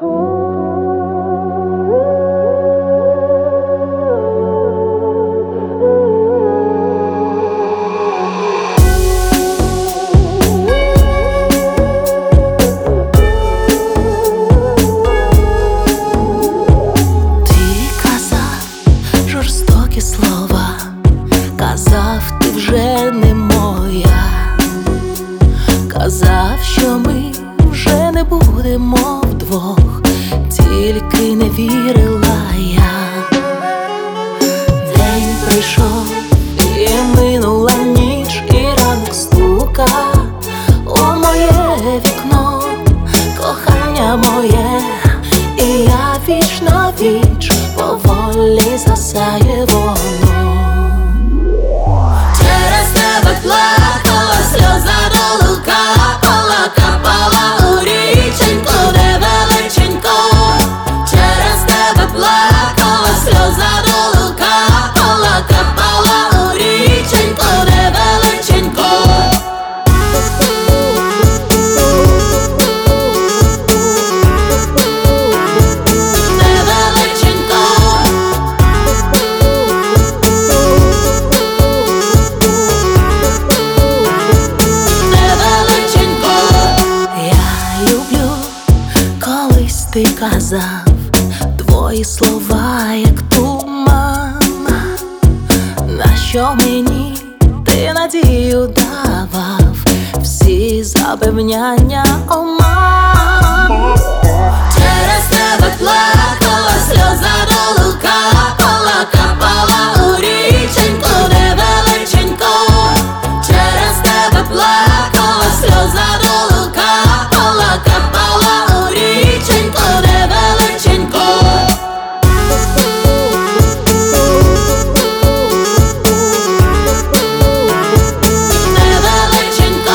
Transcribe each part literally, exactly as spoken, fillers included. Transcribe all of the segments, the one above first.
Слова казав, ти вже не моя, казав, що ми вже не будемо вдвох, тільки не вірила я. День прийшов і минула ніч, і ранок стука у моє вікно, кохання моє, і я віч на віч поволі засяє воно. Через тебе плакала, сльоза долу капала, капала у річеньку, де величенько. Через тебе плакала, сльоза долу капала, капала у річеньку, де величенько. Ти казав, твої слова, як туман, на що мені ти надію давав, всі запевняння оман. Через тебе плакала, сльоза долу капала, капала у річеньку, де величенько. Через тебе плакала, сльоза долу капала, капала у річеньку, де величенько. Де величенько.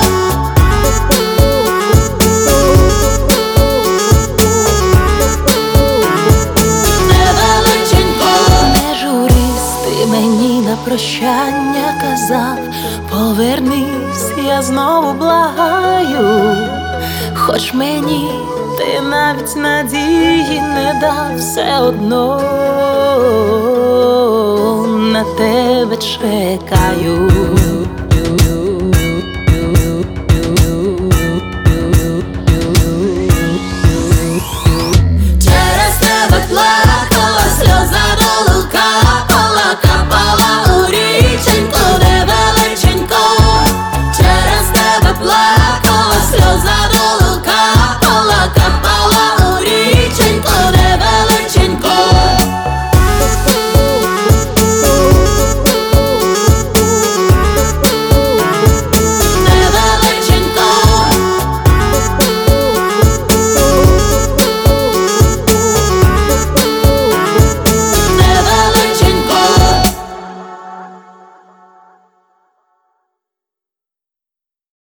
Не журись, ти мені на прощання казав, повернись, я знову благаю. Хоч мені ти навіть надії не дав, все одно на тебе чекаю.